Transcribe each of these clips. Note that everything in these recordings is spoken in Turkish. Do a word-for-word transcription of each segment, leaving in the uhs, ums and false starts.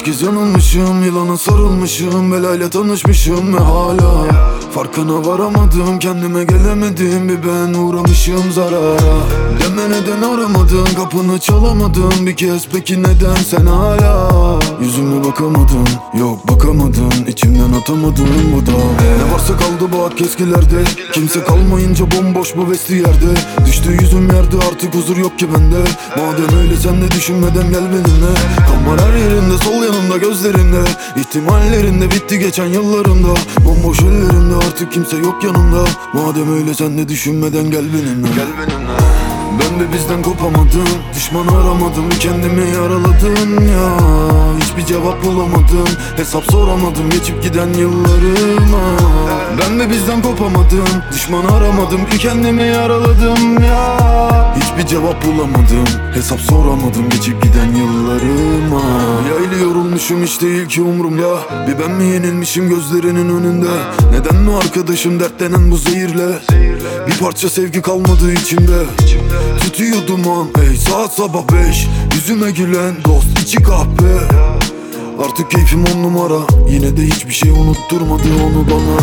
Kaç kez yanılmışım, yılana sarılmışım, belayla tanışmışım ve hala farkına varamadım, kendime gelemedim, bir ben uğramışım zarara. Deme neden aramadın, kapını çalamadın bir kez, peki neden sen hala yüzüme bakamadın? Yok bakamadın, içimden atamadın bu da. Ne varsa kaldı bak eskilerde, kimse kalmayınca bomboş bu vestiyerde. Düştü yüzüm yerde, artık huzur yok ki bende. Madem öyle sen de düşünmeden gel benimle. Kan var her yerinde, sol yanımda gözlerinde, ihtimallerinde bitti geçen yıllarımda. Bomboş ellerimde, artık kimse yok yanımda. Madem öyle sen de düşünmeden gel benimle. Gel benimle. Ben de bizden kopamadım, düşman aramadım, kendimi yaraladım ya. Hiçbir cevap bulamadım, hesap soramadım geçip giden yıllarıma. Ben de bizden kopamadım, düşman aramadım, kendimi yaraladım ya. Hiçbir cevap bulamadım, hesap soramadım geçip giden yıllarıma. Yaylı yorulmuşum hiç değil ki umurumda, bir ben mi yenilmişim gözlerinin önünde? Neden mi arkadaşım dertlenen bu zehirle? Bir parça sevgi kalmadı içimde. Tutuyor duman ey saat sabah beş, yüzüme gülen dost içi kahpe. Artık keyfim on numara, yine de hiçbir şey unutturmadı onu bana.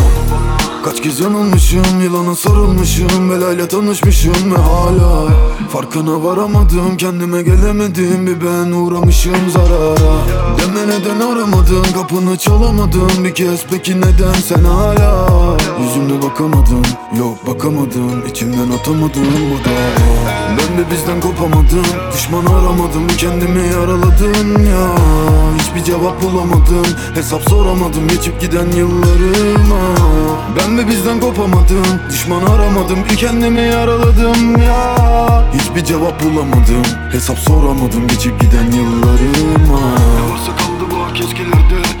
Kaç kez yanılmışım, yılana sarılmışım, belayla tanışmışım ve hala farkına varamadım, kendime gelemedim, bir ben uğramışım zarara. Deme neden aramadın, kapını çalamadın bir kez, peki neden sen hala yüzümde bakamadın? Yok bakamadın, içimden atamadın bu da. Ben de bizden kopamadım, düşman aramadım, kendimi yaraladım ya. Hiçbir cevap bulamadım, hesap soramadım geçip giden yıllarıma. Ben de bizden kopamadım, düşman aramadım, kendimi yaraladım ya. Hiçbir cevap bulamadım, hesap soramadım geçip giden yıllarıma. Ne varsa kaldı bak eskilerde,